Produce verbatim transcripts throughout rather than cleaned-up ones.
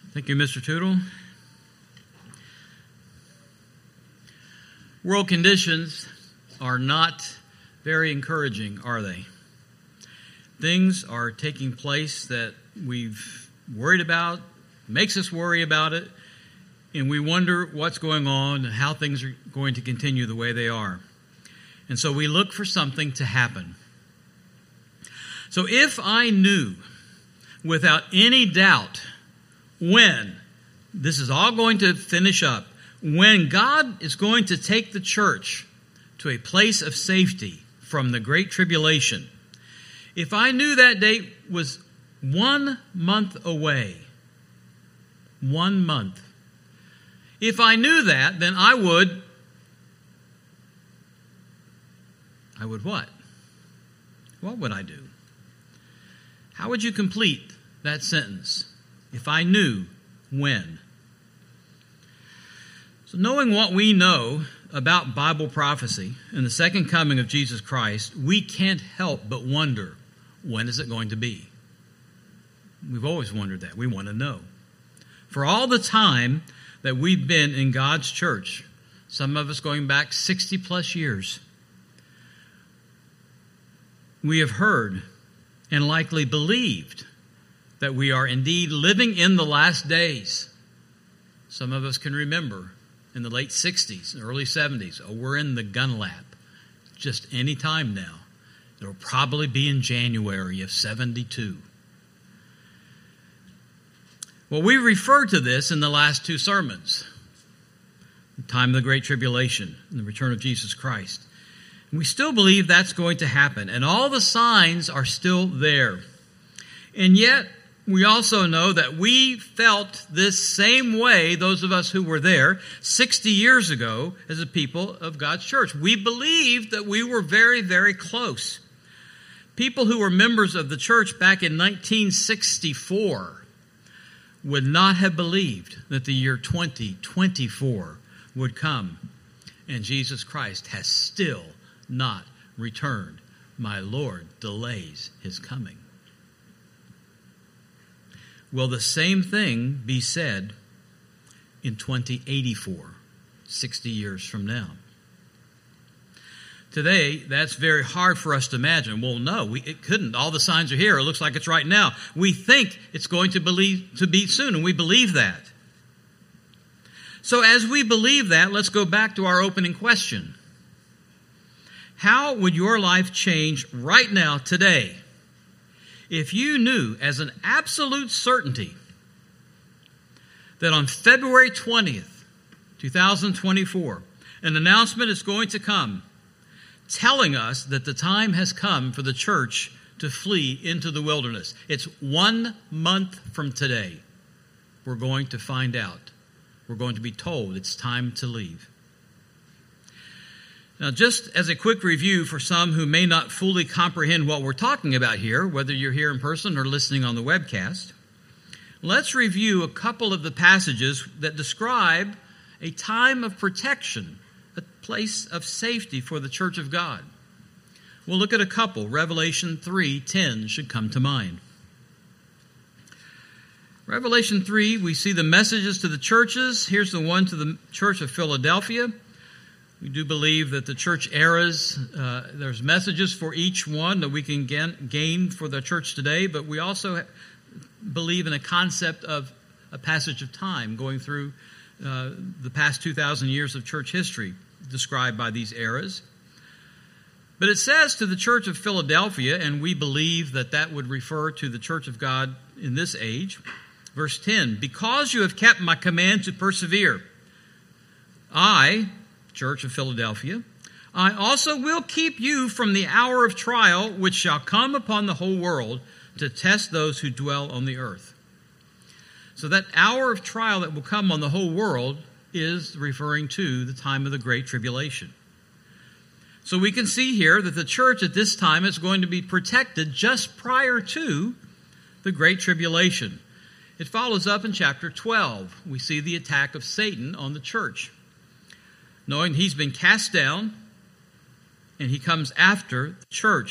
Thank you, Mister Tootle. World conditions are not very encouraging, are they? Things are taking place that we've worried about, makes us worry about it, and we wonder what's going on and how things are going to continue the way they are. And so we look for something to happen. So if I knew without any doubt when this is all going to finish up, when God is going to take the church to a place of safety from the Great Tribulation, if I knew that date was one month away, one month, if I knew that, then I would, I would what? What would I do? How would you complete that sentence? If I knew when. So knowing what we know about Bible prophecy and the second coming of Jesus Christ, we can't help but wonder, when is it going to be? We've always wondered that. We want to know. For all the time that we've been in God's church, some of us going back sixty plus years, we have heard and likely believed that we are indeed living in the last days. Some of us can remember in the late sixties, early seventies, oh, we're in the gun lap. Just any time now. It'll probably be in January of seventy-two. Well, we referred to this in the last two sermons. The time of the Great Tribulation and the return of Jesus Christ. And we still believe that's going to happen. And all the signs are still there. And yet, we also know that we felt this same way, those of us who were there, sixty years ago as a people of God's church. We believed that we were very, very close. People who were members of the church back in nineteen sixty-four would not have believed that the year twenty twenty-four would come. And Jesus Christ has still not returned. My Lord delays his coming. Will the same thing be said in twenty eighty-four, sixty years from now? Today, that's very hard for us to imagine. Well, no, we, it couldn't. All the signs are here. It looks like it's right now. We think it's going to, believe, to be soon, and we believe that. So as we believe that, let's go back to our opening question. How would your life change right now, today, if you knew as an absolute certainty that on February twentieth, twenty twenty-four, an announcement is going to come telling us that the time has come for the church to flee into the wilderness? It's one month from today. We're going to find out. We're going to be told it's time to leave. Now, just as a quick review for some who may not fully comprehend what we're talking about here, whether you're here in person or listening on the webcast, let's review a couple of the passages that describe a time of protection, a place of safety for the church of God. We'll look at a couple. Revelation three ten should come to mind. Revelation three, we see the messages to the churches. Here's the one to the church of Philadelphia. We do believe that the church eras, uh, there's messages for each one that we can gain, gain for the church today, but we also believe in a concept of a passage of time going through uh, the past two thousand years of church history described by these eras. But it says to the church of Philadelphia, and we believe that that would refer to the church of God in this age. Verse ten, because you have kept my command to persevere, I, Church of Philadelphia, I also will keep you from the hour of trial which shall come upon the whole world to test those who dwell on the earth. So that hour of trial that will come on the whole world is referring to the time of the Great Tribulation. So we can see here that the church at this time is going to be protected just prior to the Great Tribulation. It follows up in chapter twelve. We see the attack of Satan on the church. Knowing he's been cast down and he comes after the church.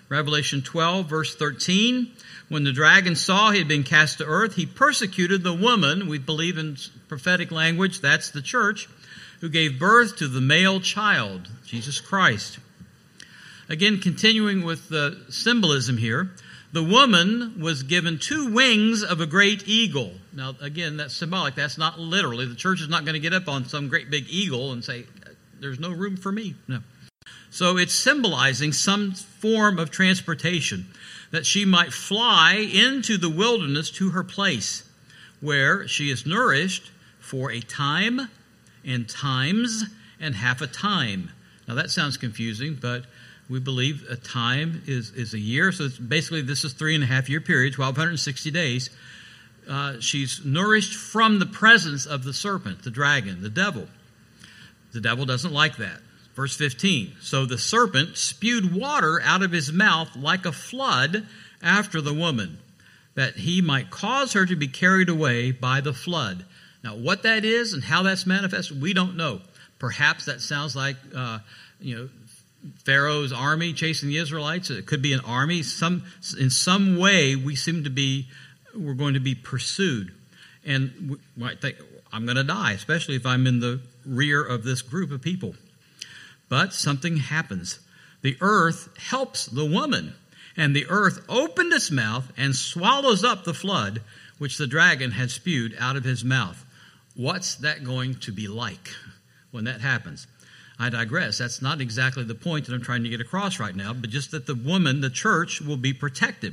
Revelation twelve, verse thirteen, when the dragon saw he had been cast to earth, he persecuted the woman, we believe in prophetic language, that's the church, who gave birth to the male child, Jesus Christ. Again, continuing with the symbolism here, the woman was given two wings of a great eagle. Now, again, that's symbolic. That's not literally. The church is not going to get up on some great big eagle and say, there's no room for me. No. So it's symbolizing some form of transportation, that she might fly into the wilderness to her place, where she is nourished for a time and times and half a time. Now, that sounds confusing, but we believe a time is, is a year. So it's basically, this is three and a half year period, twelve sixty days. Uh, she's nourished from the presence of the serpent, the dragon, the devil. The devil doesn't like that. Verse fifteen, so the serpent spewed water out of his mouth like a flood after the woman, that he might cause her to be carried away by the flood. Now, what that is and how that's manifested, we don't know. Perhaps that sounds like, uh, you know, Pharaoh's army chasing the Israelites. It could be an army. Some, in some way, we seem to be, we're going to be pursued. And we might think, I'm going to die, especially if I'm in the rear of this group of people. But something happens. The earth helps the woman, and the earth opened its mouth and swallows up the flood which the dragon had spewed out of his mouth. What's that going to be like when that happens? I digress. That's not exactly the point that I'm trying to get across right now, but just that the woman, the church, will be protected.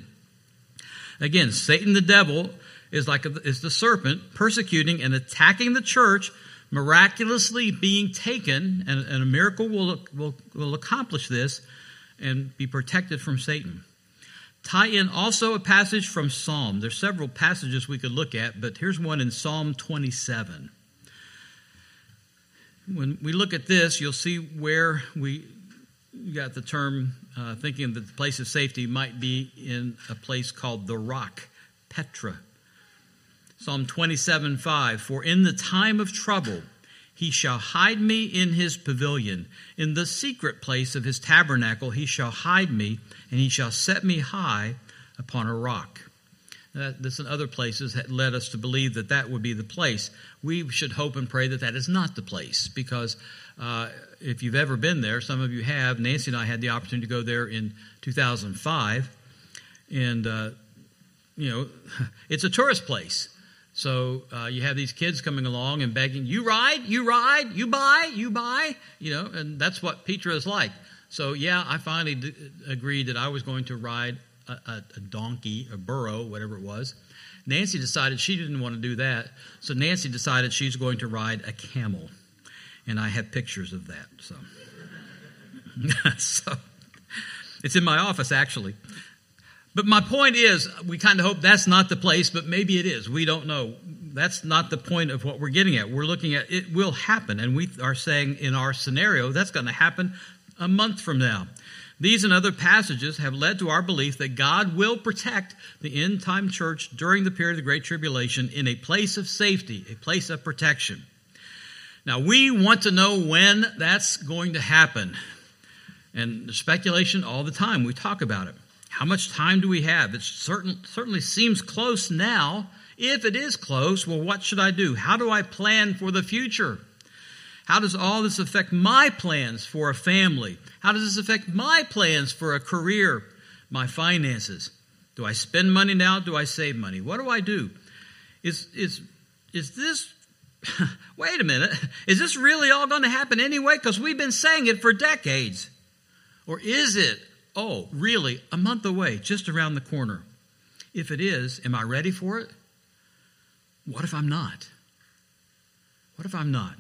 Again, Satan the devil is like a, is the serpent persecuting and attacking the church, miraculously being taken, and, and a miracle will, will, will accomplish this and be protected from Satan. Tie in also a passage from Psalm. There's several passages we could look at, but here's one in Psalm twenty-seven. When we look at this, you'll see where we got the term, uh, thinking that the place of safety might be in a place called the rock, Petra. Psalm twenty-seven five, for in the time of trouble he shall hide me in his pavilion. In the secret place of his tabernacle he shall hide me, and he shall set me high upon a rock. Uh, this and other places had led us to believe that that would be the place. We should hope and pray that that is not the place, because uh, if you've ever been there, some of you have. Nancy and I had the opportunity to go there in two thousand five, and uh, you know, it's a tourist place. So uh, you have these kids coming along and begging, you ride, you ride, you buy, you buy, you know, and that's what Petra is like. So yeah, I finally d- agreed that I was going to ride A, a, a donkey, a burro, whatever it was. Nancy decided she didn't want to do that, so Nancy decided she's going to ride a camel, and I have pictures of that. So, so it's in my office, actually. But my point is, we kind of hope that's not the place, but maybe it is. We don't know. That's not the point of what we're getting at. We're looking at it will happen, and we are saying in our scenario that's going to happen a month from now. These and other passages have led to our belief that God will protect the end-time church during the period of the Great Tribulation in a place of safety, a place of protection. Now, we want to know when that's going to happen. And there's speculation all the time. We talk about it. How much time do we have? It certain, certainly seems close now. If it is close, well, what should I do? How do I plan for the future? How does all this affect my plans for a family? How does this affect my plans for a career, my finances? Do I spend money now? Do I save money? What do I do? Is is is this, wait a minute, is this really all going to happen anyway? Because we've been saying it for decades. Or is it, oh, really, a month away, just around the corner? If it is, am I ready for it? What if I'm not? What if I'm not?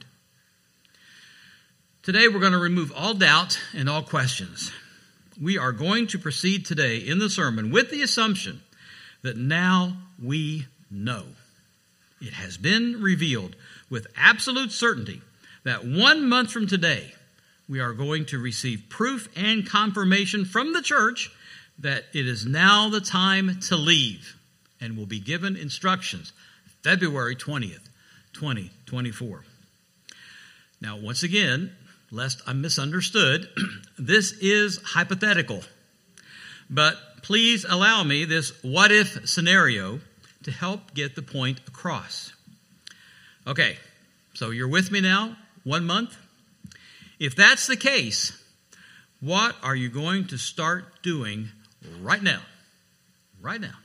Today we're going to remove all doubt and all questions. We are going to proceed today in the sermon with the assumption that now we know. It has been revealed with absolute certainty that one month from today we are going to receive proof and confirmation from the church that it is now the time to leave, and will be given instructions February twentieth, twenty twenty-four. Now, once again, lest I'm misunderstood, this is hypothetical. But please allow me this what-if scenario to help get the point across. Okay, so you're with me now? One month? If that's the case, what are you going to start doing right now? Right now.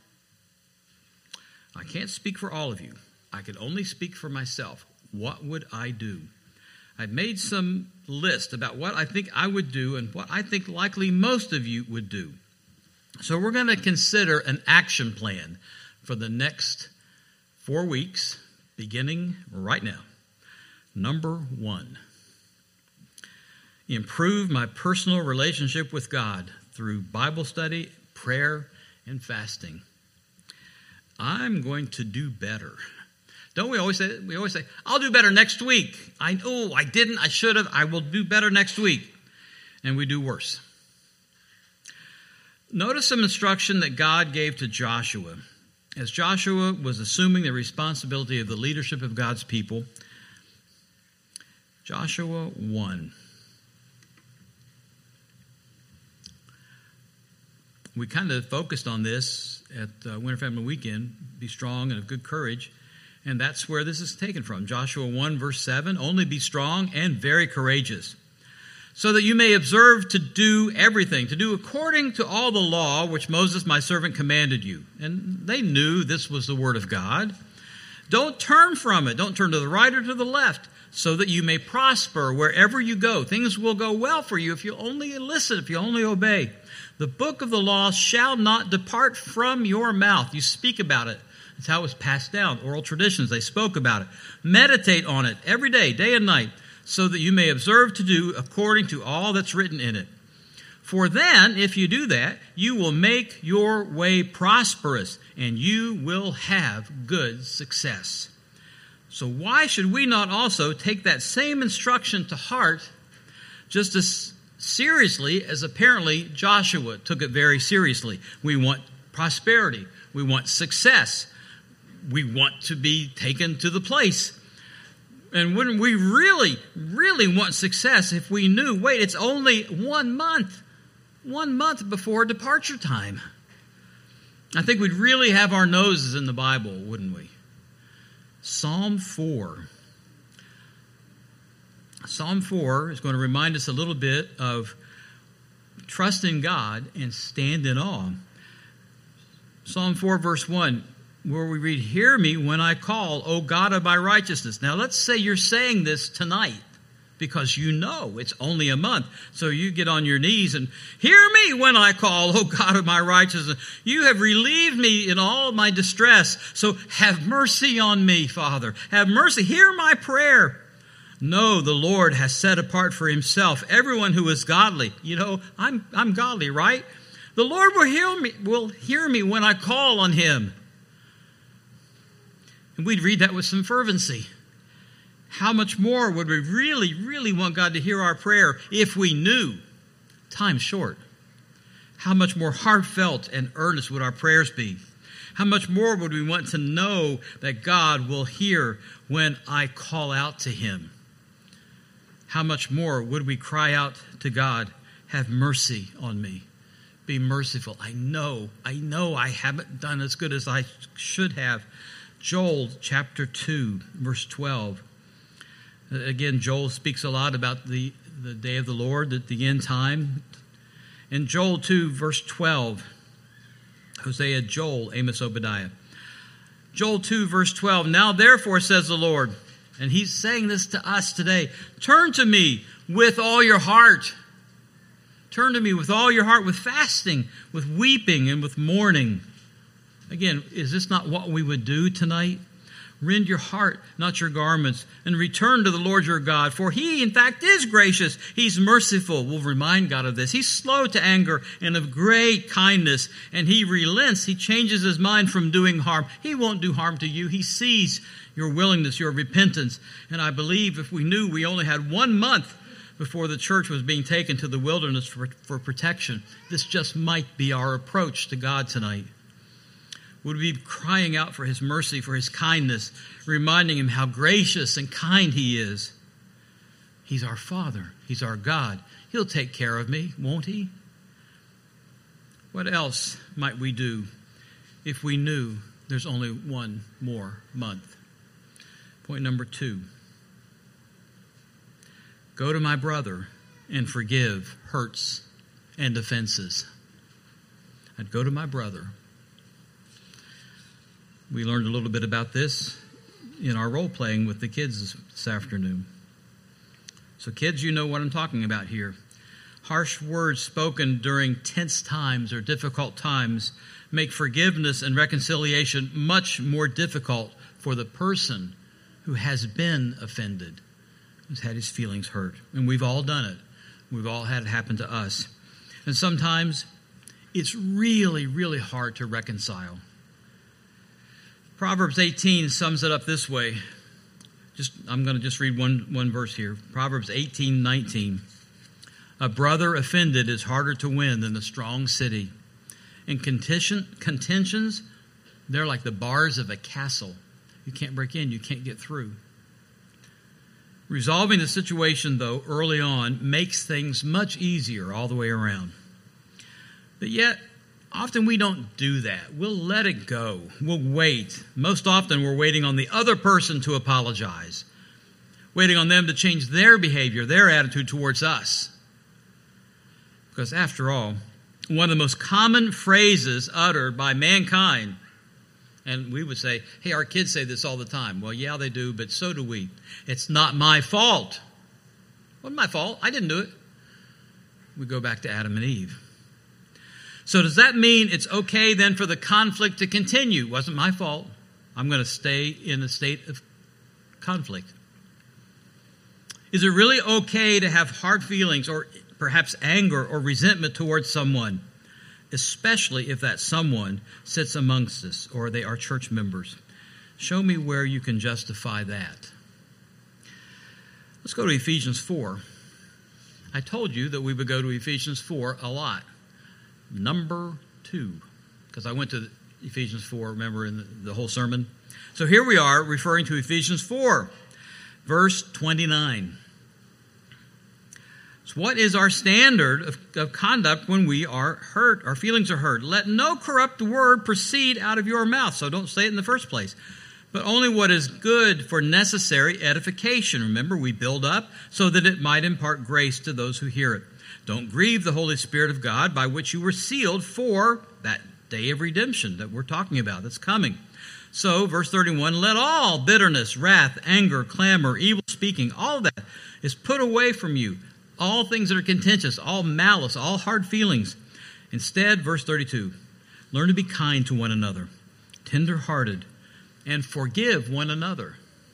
I can't speak for all of you. I can only speak for myself. What would I do? I've made some list about what I think I would do and what I think likely most of you would do. So we're going to consider an action plan for the next four weeks, beginning right now. Number one, improve my personal relationship with God through Bible study, prayer, and fasting. I'm going to do better. Don't we always say, we always say, I'll do better next week. I know I didn't, I should have, I will do better next week. And we do worse. Notice some instruction that God gave to Joshua. As Joshua was assuming the responsibility of the leadership of God's people, Joshua one. We kind of focused on this at uh, Winter Family Weekend, be strong and of good courage, and that's where this is taken from. Joshua one, verse seven, only be strong and very courageous, so that you may observe to do everything, to do according to all the law which Moses my servant commanded you. And they knew this was the word of God. Don't turn from it. Don't turn to the right or to the left, so that you may prosper wherever you go. Things will go well for you if you only listen, if you only obey. The book of the law shall not depart from your mouth. You speak about it. That's how it was passed down. Oral traditions, they spoke about it. Meditate on it every day, day and night, so that you may observe to do according to all that's written in it. For then, if you do that, you will make your way prosperous, and you will have good success. So why should we not also take that same instruction to heart just as seriously as apparently Joshua took it very seriously? We want prosperity. We want success. We want to be taken to the place. And wouldn't we really, really want success if we knew, wait, it's only one month, one month before departure time? I think we'd really have our noses in the Bible, wouldn't we? Psalm four. Psalm four is going to remind us a little bit of trust in God and stand in awe. Psalm four, verse one, where we read, hear me when I call, O God of my righteousness. Now let's say you're saying this tonight because you know it's only a month. So you get on your knees and hear me when I call, O God of my righteousness. You have relieved me in all my distress. So have mercy on me, Father. Have mercy. Hear my prayer. No, the Lord has set apart for himself everyone who is godly. You know, I'm I'm godly, right? The Lord will hear me, will hear me when I call on him. And we'd read that with some fervency. How much more would we really, really want God to hear our prayer if we knew time's short? How much more heartfelt and earnest would our prayers be? How much more would we want to know that God will hear when I call out to him? How much more would we cry out to God, have mercy on me? Be merciful. I know, I know I haven't done as good as I should have. Joel chapter two, verse twelve. Again, Joel speaks a lot about the, the day of the Lord, at the end time. In Joel two, verse twelve, Hosea, Joel, Amos, Obadiah. Joel two, verse twelve, now therefore, says the Lord, and he's saying this to us today, turn to me with all your heart. Turn to me with all your heart, with fasting, with weeping, and with mourning. Again, is this not what we would do tonight? Rend your heart, not your garments, and return to the Lord your God. For he, in fact, is gracious. He's merciful. We'll remind God of this. He's slow to anger and of great kindness. And he relents. He changes his mind from doing harm. He won't do harm to you. He sees your willingness, your repentance. And I believe if we knew we only had one month before the church was being taken to the wilderness for, for protection, this just might be our approach to God tonight. Would we be crying out for his mercy, for his kindness, reminding him how gracious and kind he is? He's our Father. He's our God. He'll take care of me, won't he? What else might we do if we knew there's only one more month? Point number two. Go to my brother and forgive hurts and offenses. I'd go to my brother. We learned a little bit about this in our role playing with the kids this, this afternoon. So kids, you know what I'm talking about here. Harsh words spoken during tense times or difficult times make forgiveness and reconciliation much more difficult for the person who has been offended, who's had his feelings hurt. And we've all done it. We've all had it happen to us. And sometimes it's really, really hard to reconcile. Proverbs eighteen sums it up this way. Just I'm going to just read one, one verse here. Proverbs eighteen nineteen. A brother offended is harder to win than a strong city. And contention, contentions, they're like the bars of a castle. You can't break in, you can't get through. Resolving the situation, though, early on makes things much easier all the way around. But yet, often we don't do that. We'll let it go. We'll wait. Most often we're waiting on the other person to apologize, waiting on them to change their behavior, their attitude towards us. Because after all, one of the most common phrases uttered by mankind, and we would say, hey, our kids say this all the time. Well, yeah, they do, but so do we. It's not my fault. It wasn't my fault. I didn't do it. We go back to Adam and Eve. So does that mean it's okay then for the conflict to continue? It wasn't my fault. I'm going to stay in a state of conflict. Is it really okay to have hard feelings or perhaps anger or resentment towards someone, especially if that someone sits amongst us or they are church members? Show me where you can justify that. Let's go to Ephesians four. I told you that we would go to Ephesians four a lot. Number two, because I went to Ephesians four, remember, in the, the whole sermon. So here we are referring to Ephesians four, verse twenty-nine. So what is our standard of, of conduct when we are hurt, our feelings are hurt? Let no corrupt word proceed out of your mouth. So don't say it in the first place, but only what is good for necessary edification. Remember, we build up so that it might impart grace to those who hear it. Don't grieve the Holy Spirit of God, by which you were sealed for that day of redemption that we're talking about, that's coming. So, verse thirty-one, let all bitterness, wrath, anger, clamor, evil speaking, all that is put away from you. All things that are contentious, all malice, all hard feelings. Instead, verse thirty-two, learn to be kind to one another, tender-hearted, and forgive one another.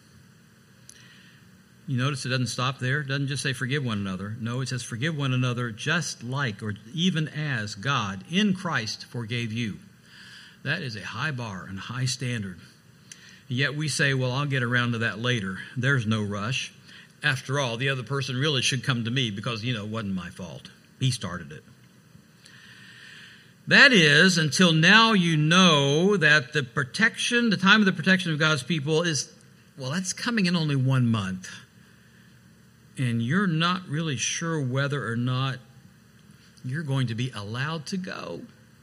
You notice it doesn't stop there. It doesn't just say forgive one another. No, it says forgive one another just like or even as God in Christ forgave you. That is a high bar and high standard. Yet we say, well, I'll get around to that later. There's no rush. After all, the other person really should come to me because, you know, it wasn't my fault. He started it. That is, until now you know that the protection, the time of the protection of God's people is, well, that's coming in only one month. And you're not really sure whether or not you're going to be allowed to go.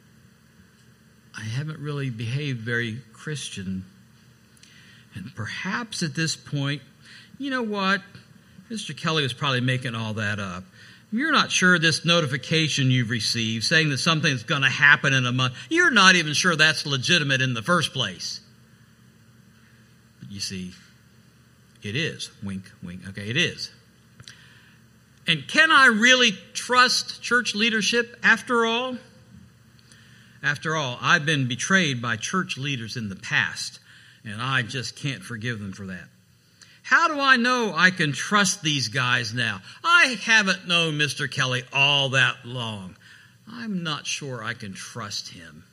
I haven't really behaved very Christian. And perhaps at this point, you know what? Mister Kelly was probably making all that up. You're not sure this notification you've received saying that something's going to happen in a month, you're not even sure that's legitimate in the first place. But you see, it is. Wink, wink. Okay, it is. And can I really trust church leadership after all? After all, I've been betrayed by church leaders in the past, and I just can't forgive them for that. How do I know I can trust these guys now? I haven't known Mister Kelly all that long. I'm not sure I can trust him.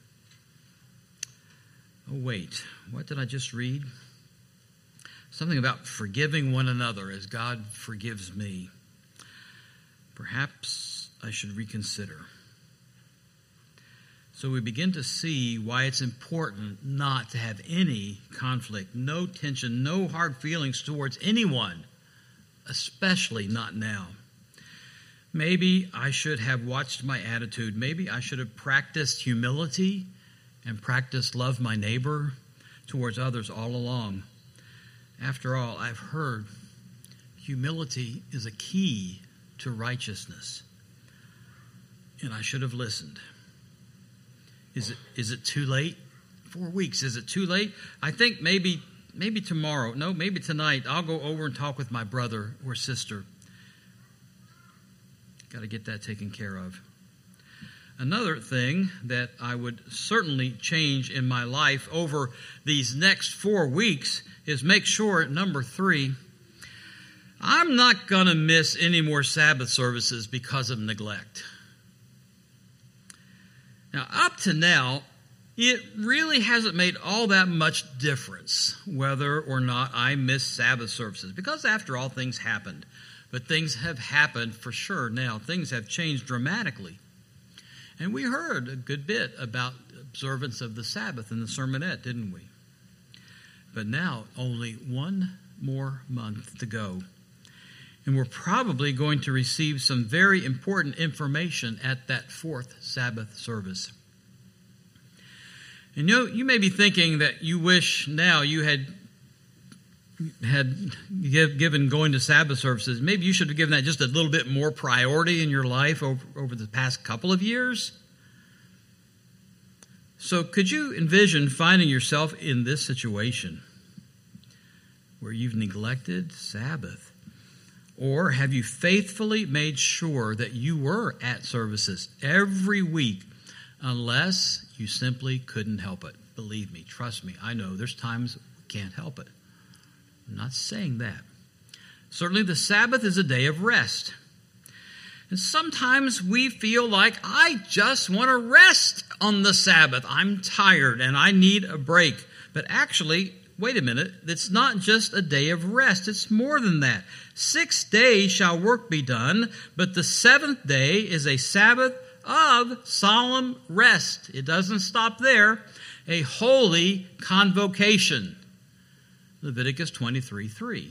Oh, wait. What did I just read? Something about forgiving one another as God forgives me. Perhaps I should reconsider. So we begin to see why it's important not to have any conflict, no tension, no hard feelings towards anyone, especially not now. Maybe I should have watched my attitude. Maybe I should have practiced humility and practiced love my neighbor towards others all along. After all, I've heard humility is a key to righteousness, and I should have listened. Is it is it too late? Four weeks, is it too late? I think maybe maybe tomorrow, no, maybe tonight, I'll go over and talk with my brother or sister. Got to get that taken care of. Another thing that I would certainly change in my life over these next four weeks is make sure, number three, I'm not going to miss any more Sabbath services because of neglect. Now, up to now, it really hasn't made all that much difference whether or not I miss Sabbath services, because after all, things happened. But things have happened for sure now. Things have changed dramatically. And we heard a good bit about observance of the Sabbath in the sermonette, didn't we? But now, only one more month to go. And we're probably going to receive some very important information at that fourth Sabbath service. And you know, you may be thinking that you wish now you had had give, given going to Sabbath services. Maybe you should have given that just a little bit more priority in your life over, over the past couple of years. So could you envision finding yourself in this situation where you've neglected Sabbath? Or have you faithfully made sure that you were at services every week unless you simply couldn't help it? Believe me, trust me, I know there's times we can't help it. I'm not saying that. Certainly the Sabbath is a day of rest. And sometimes we feel like, I just want to rest on the Sabbath. I'm tired and I need a break. But actually, wait a minute, it's not just a day of rest. It's more than that. Six days shall work be done, but the seventh day is a Sabbath of solemn rest. It doesn't stop there. A holy convocation. Leviticus twenty-three three.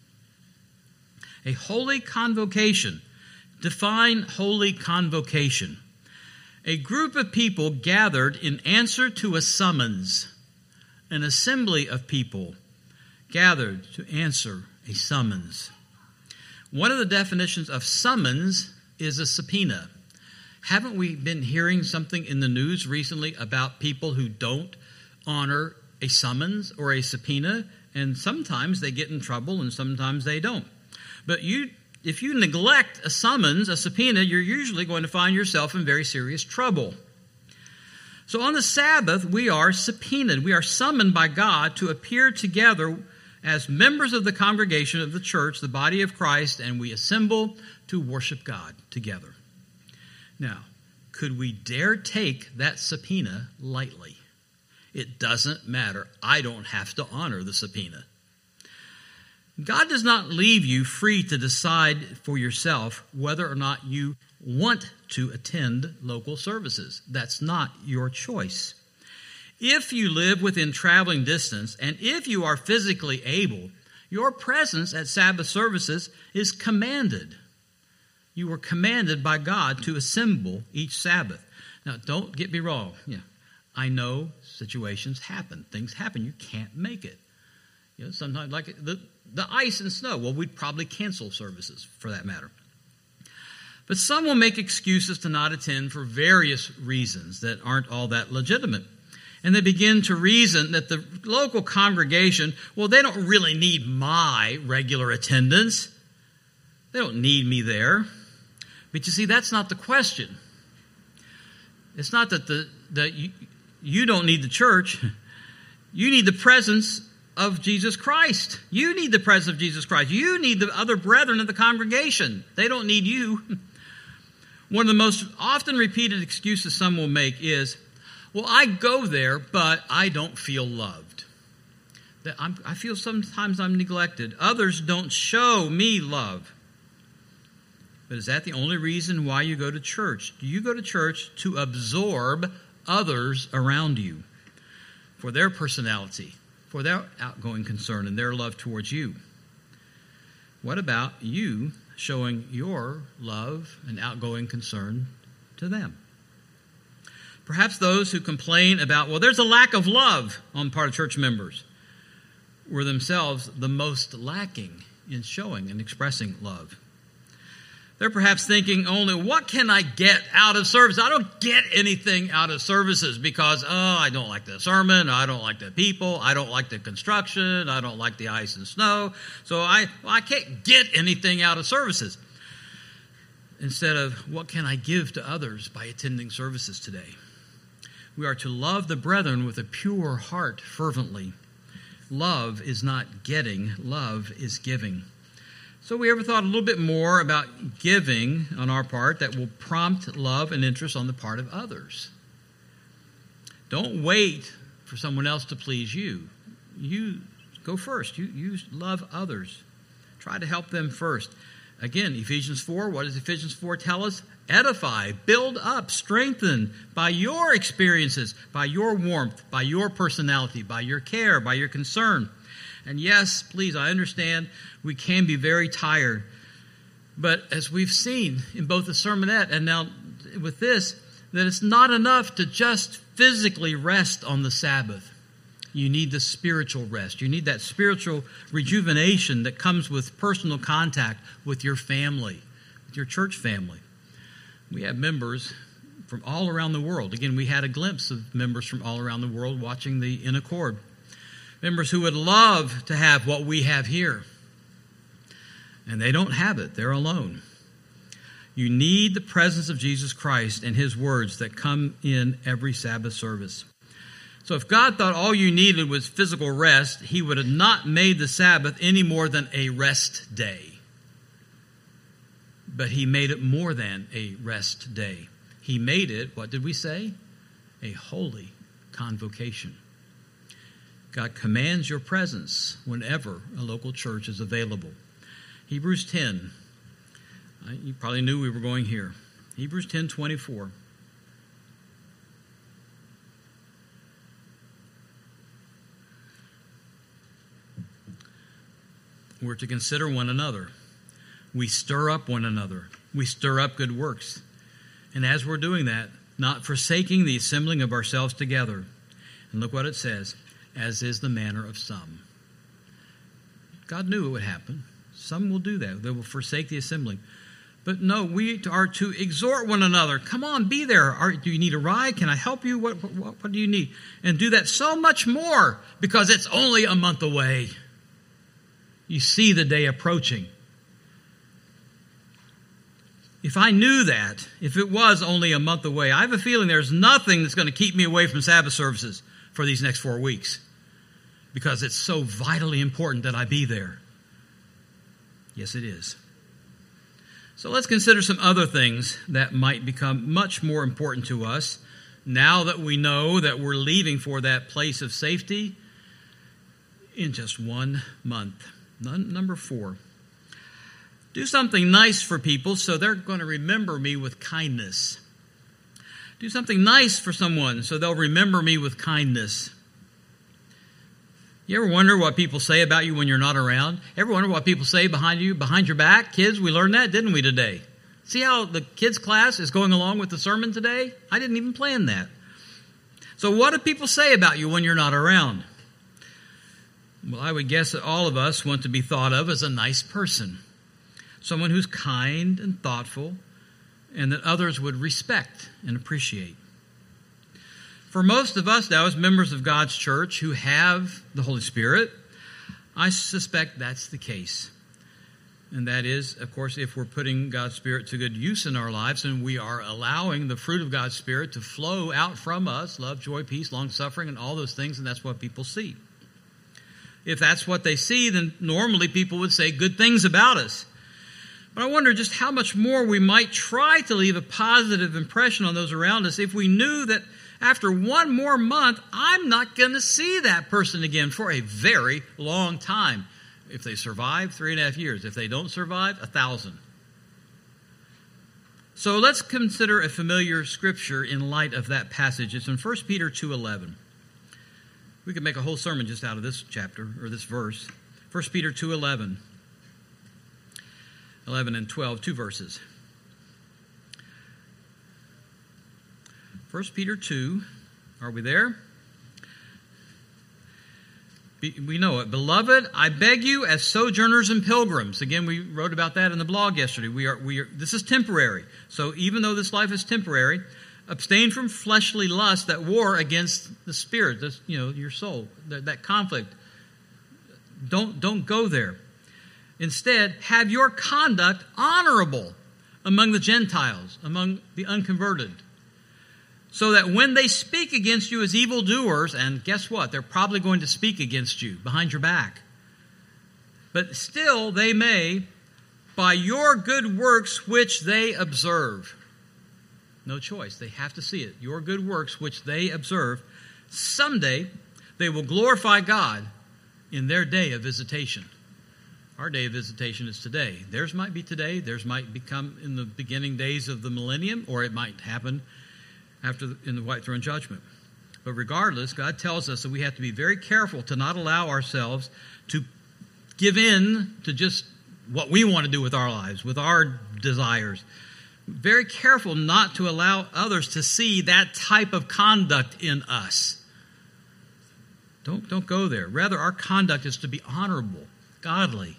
A holy convocation. Define holy convocation. A group of people gathered in answer to a summons. An assembly of people gathered to answer a summons. One of the definitions of summons is a subpoena. Haven't we been hearing something in the news recently about people who don't honor a summons or a subpoena? And sometimes they get in trouble and sometimes they don't. But you, if you neglect a summons, a subpoena, you're usually going to find yourself in very serious trouble. So on the Sabbath, we are subpoenaed. We are summoned by God to appear together as members of the congregation of the church, the body of Christ, and we assemble to worship God together. Now, could we dare take that subpoena lightly? It doesn't matter. I don't have to honor the subpoena. God does not leave you free to decide for yourself whether or not you want to attend local services. That's not your choice. If you live within traveling distance and if you are physically able, your presence at Sabbath services is commanded. You were commanded by God to assemble each Sabbath. Now, don't get me wrong. Yeah. I know situations happen. Things happen. You can't make it. You know, sometimes like the, the ice and snow. Well, we'd probably cancel services for that matter. But some will make excuses to not attend for various reasons that aren't all that legitimate. And they begin to reason that the local congregation, well, they don't really need my regular attendance. They don't need me there. But you see, that's not the question. It's not that the that you, you don't need the church. You need the presence of Jesus Christ. You need the presence of Jesus Christ. You need the other brethren of the congregation. They don't need you. One of the most often repeated excuses some will make is, well, I go there, but I don't feel loved. That I'm, I feel sometimes I'm neglected. Others don't show me love. But is that the only reason why you go to church? Do you go to church to absorb others around you for their personality, for their outgoing concern and their love towards you? What about you showing your love and outgoing concern to them. Perhaps those who complain about, well, there's a lack of love on the part of church members, were themselves the most lacking in showing and expressing love. They're perhaps thinking only, what can I get out of service? I don't get anything out of services because, oh, I don't like the sermon, I don't like the people, I don't like the construction, I don't like the ice and snow, so I, well, I can't get anything out of services. Instead of, what can I give to others by attending services today? We are to love the brethren with a pure heart fervently. Love is not getting, love is giving. So we ever thought a little bit more about giving on our part that will prompt love and interest on the part of others? Don't wait for someone else to please you. You go first. You, you love others. Try to help them first. Again, Ephesians four, what does Ephesians four tell us? Edify, build up, strengthen by your experiences, by your warmth, by your personality, by your care, by your concern. And yes, please, I understand we can be very tired. But as we've seen in both the sermonette and now with this, that it's not enough to just physically rest on the Sabbath. You need the spiritual rest. You need that spiritual rejuvenation that comes with personal contact with your family, with your church family. We have members from all around the world. Again, we had a glimpse of members from all around the world watching the In Accord. Members who would love to have what we have here. And they don't have it. They're alone. You need the presence of Jesus Christ and His words that come in every Sabbath service. So if God thought all you needed was physical rest, He would have not made the Sabbath any more than a rest day. But He made it more than a rest day. He made it, what did we say? A holy convocation. God commands your presence whenever a local church is available. Hebrews ten. You probably knew we were going here. Hebrews ten twenty-four. We're to consider one another. We stir up one another. We stir up good works. And as we're doing that, not forsaking the assembling of ourselves together. And look what it says. As is the manner of some. God knew it would happen. Some will do that. They will forsake the assembling. But no, we are to exhort one another. Come on, be there. Are, do you need a ride? Can I help you? What, what, what do you need? And do that so much more because it's only a month away. You see the day approaching. If I knew that, if it was only a month away, I have a feeling there's nothing that's going to keep me away from Sabbath services for these next four weeks. Because it's so vitally important that I be there. Yes, it is. So let's consider some other things that might become much more important to us now that we know that we're leaving for that place of safety in just one month. Number four. Do something nice for people so they're going to remember me with kindness. Do something nice for someone so they'll remember me with kindness. You ever wonder what people say about you when you're not around? Ever wonder what people say behind you, behind your back? Kids, we learned that, didn't we, today? See how the kids' class is going along with the sermon today? I didn't even plan that. So what do people say about you when you're not around? Well, I would guess that all of us want to be thought of as a nice person. Someone who's kind and thoughtful, and that others would respect and appreciate. For most of us now, as members of God's church who have the Holy Spirit, I suspect that's the case. And that is, of course, if we're putting God's Spirit to good use in our lives and we are allowing the fruit of God's Spirit to flow out from us, love, joy, peace, long-suffering, and all those things, and that's what people see. If that's what they see, then normally people would say good things about us. But I wonder just how much more we might try to leave a positive impression on those around us if we knew that after one more month, I'm not going to see that person again for a very long time. If they survive, three and a half years. If they don't survive, a thousand. So let's consider a familiar scripture in light of that passage. It's in First Peter two eleven. We could make a whole sermon just out of this chapter, or this verse. First Peter two eleven. eleven and twelve, two verses. First Peter two, are we there? We know it. Beloved, I beg you as sojourners and pilgrims. Again, we wrote about that in the blog yesterday. We are, we are, this is temporary. So even though this life is temporary, abstain from fleshly lust that war against the spirit, this, you know, your soul, that, that conflict. Don't, don't go there. Instead, have your conduct honorable among the Gentiles, among the unconverted, so that when they speak against you as evildoers, and guess what? They're probably going to speak against you behind your back. But still they may, by your good works which they observe. No choice. They have to see it. Your good works which they observe. Someday they will glorify God in their day of visitation. Our day of visitation is today. Theirs might be today. Theirs might become in the beginning days of the millennium, or it might happen after the, in the white throne judgment. But regardless, God tells us that we have to be very careful to not allow ourselves to give in to just what we want to do with our lives, with our desires. Very careful not to allow others to see that type of conduct in us. Don't, don't go there. Rather, our conduct is to be honorable, godly,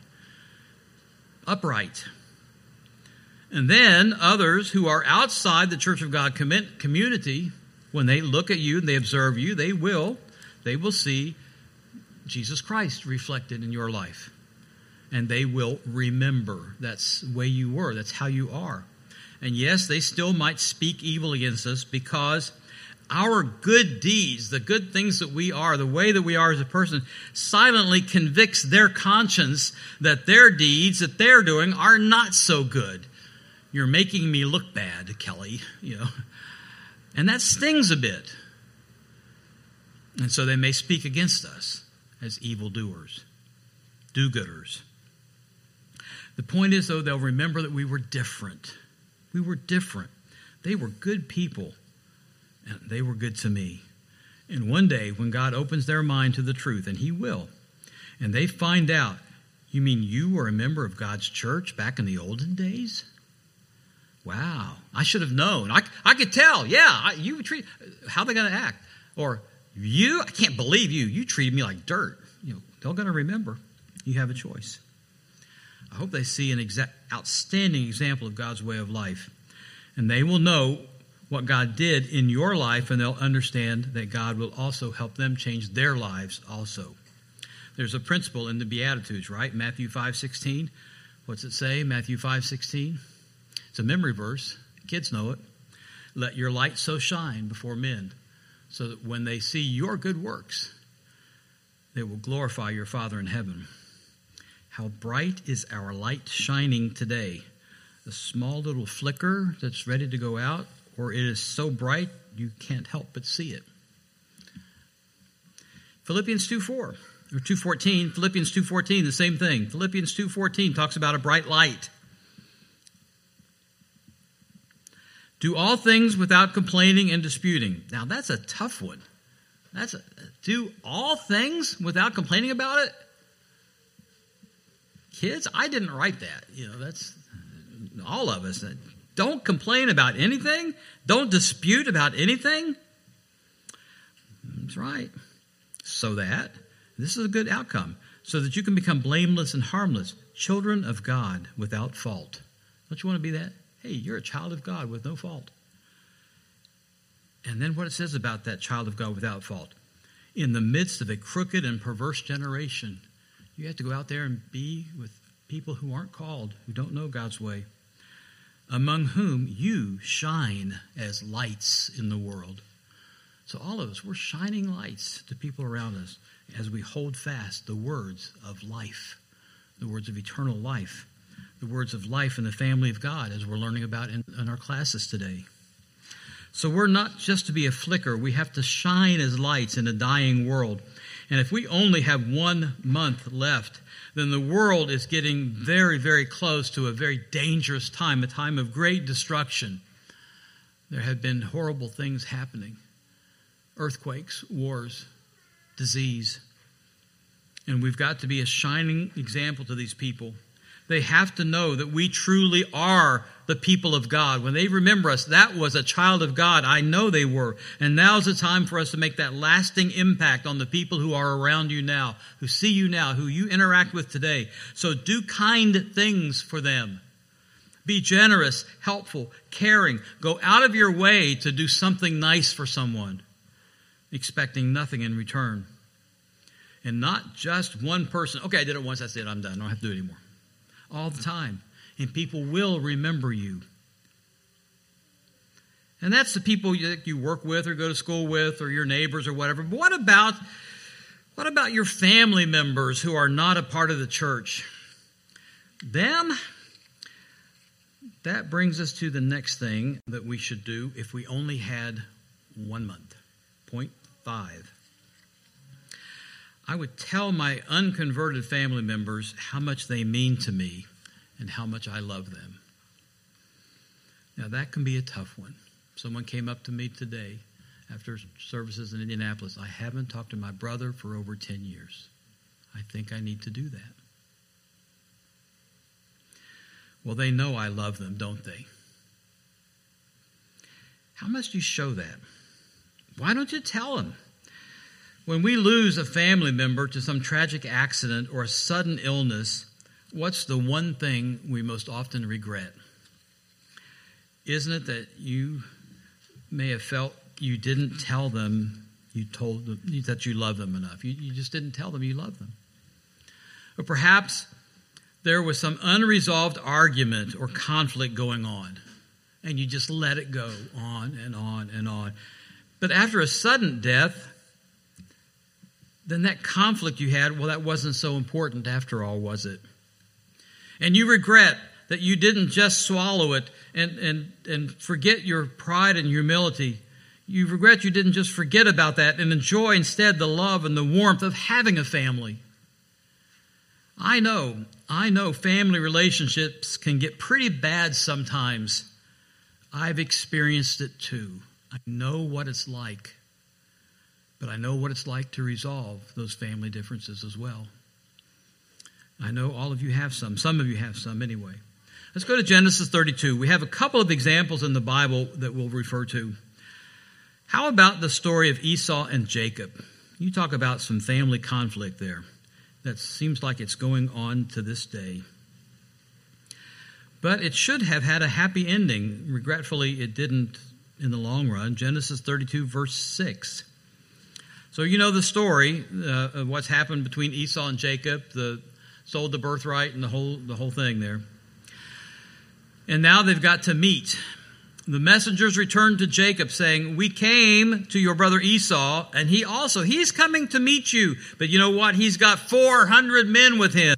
upright. And then others who are outside the Church of God community, when they look at you and they observe you, they will, they will see Jesus Christ reflected in your life. And they will remember that's the way you were. That's how you are. And yes, they still might speak evil against us because our good deeds, the good things that we are, the way that we are as a person, silently convicts their conscience that their deeds that they're doing are not so good. You're making me look bad, Kelly, you know. And that stings a bit. And so they may speak against us as evildoers, do-gooders. The point is, though, they'll remember that we were different. We were different. They were good people, and they were good to me. And one day, when God opens their mind to the truth, and He will, and they find out, you mean you were a member of God's church back in the olden days? Wow, I should have known. I, I could tell. Yeah, I, you treat. How are they going to act? Or you? I can't believe you. You treated me like dirt. You know, they're going to remember. You have a choice. I hope they see an exact, outstanding example of God's way of life, and they will know what God did in your life, and they'll understand that God will also help them change their lives. Also, there's a principle in the Beatitudes, right? Matthew five sixteen. What's it say? Matthew five sixteen. It's a memory verse. Kids know it. Let your light so shine before men, so that when they see your good works, they will glorify your Father in heaven. How bright is our light shining today? A small little flicker that's ready to go out, or it is so bright you can't help but see it. Philippians two four, or two fourteen, Philippians two fourteen, the same thing. Philippians two fourteen talks about a bright light. Do all things without complaining and disputing. Now, that's a tough one. That's a, do all things without complaining about it? Kids, I didn't write that. You know, that's all of us. Don't complain about anything. Don't dispute about anything. That's right. So that, this is a good outcome, so that you can become blameless and harmless, children of God without fault. Don't you want to be that? Hey, you're a child of God with no fault. And then what it says about that child of God without fault. In the midst of a crooked and perverse generation, you have to go out there and be with people who aren't called, who don't know God's way, among whom you shine as lights in the world. So all of us, we're shining lights to people around us as we hold fast the words of life, the words of eternal life. The words of life in the family of God, as we're learning about in, in our classes today. So we're not just to be a flicker. We have to shine as lights in a dying world. And if we only have one month left, then the world is getting very, very close to a very dangerous time, a time of great destruction. There have been horrible things happening. Earthquakes, wars, disease. And we've got to be a shining example to these people, They have to know that we truly are the people of God. When they remember us, that was a child of God. I know they were. And now's the time for us to make that lasting impact on the people who are around you now, who see you now, who you interact with today. So do kind things for them. Be generous, helpful, caring. Go out of your way to do something nice for someone, expecting nothing in return. And not just one person. Okay, I did it once, that's it, I'm done. I don't have to do it anymore. All the time. And people will remember you. And that's the people that you work with or go to school with or your neighbors or whatever. But what about, what about your family members who are not a part of the church? Them? That brings us to the next thing that we should do if we only had one month. Point five. I would tell my unconverted family members how much they mean to me and how much I love them. Now, that can be a tough one. Someone came up to me today after services in Indianapolis. I haven't talked to my brother for over ten years. I think I need to do that. Well, they know I love them, don't they? How much do you show that? Why don't you tell them? When we lose a family member to some tragic accident or a sudden illness, what's the one thing we most often regret? Isn't it that you may have felt you didn't tell them you told them that you love them enough? You, you just didn't tell them you love them. Or perhaps there was some unresolved argument or conflict going on, and you just let it go on and on and on. But after a sudden death, then that conflict you had, well, that wasn't so important after all, was it? And you regret that you didn't just swallow it and, and, and forget your pride and humility. You regret you didn't just forget about that and enjoy instead the love and the warmth of having a family. I know, I know family relationships can get pretty bad sometimes. I've experienced it too. I know what it's like. But I know what it's like to resolve those family differences as well. I know all of you have some. Some of you have some anyway. Let's go to Genesis thirty-two. We have a couple of examples in the Bible that we'll refer to. How about the story of Esau and Jacob? You talk about some family conflict there. That seems like it's going on to this day. But it should have had a happy ending. Regretfully, it didn't in the long run. Genesis thirty-two, verse six. So you know the story uh, of what's happened between Esau and Jacob, the sold the birthright and the whole the whole thing there. And now they've got to meet. The messengers returned to Jacob saying, "We came to your brother Esau, and he also, he's coming to meet you. But you know what? He's got four hundred men with him."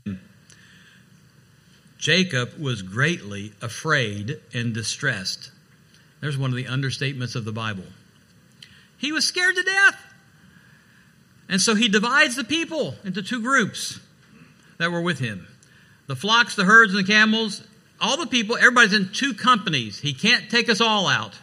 Jacob was greatly afraid and distressed. There's one of the understatements of the Bible. He was scared to death. And so he divides the people into two groups that were with him. The flocks, the herds, and the camels, all the people, everybody's in two companies. He can't take us all out.